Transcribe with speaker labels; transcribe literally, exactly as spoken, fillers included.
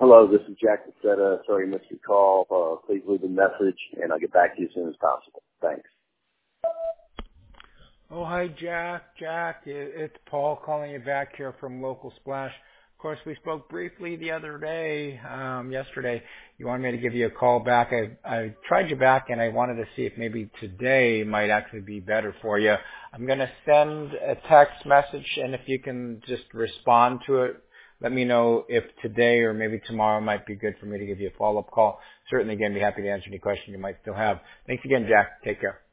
Speaker 1: Hello, this is Jack Cassetta. Sorry I missed your call. Uh, please leave a message, and I'll get back to you as soon as possible. Thanks.
Speaker 2: Oh, hi, Jack. Jack, it's Paul calling you back here from Local Splash. Of course, we spoke briefly the other day, um, yesterday. You wanted me to give you a call back. I, I tried you back, and I wanted to see if maybe today might actually be better for you. I'm going to send a text message, and if you can just respond to it, let me know if today or maybe tomorrow might be good for me to give you a follow-up call. Certainly, again, be happy to answer any question you might still have. Thanks again, Jack. Take care.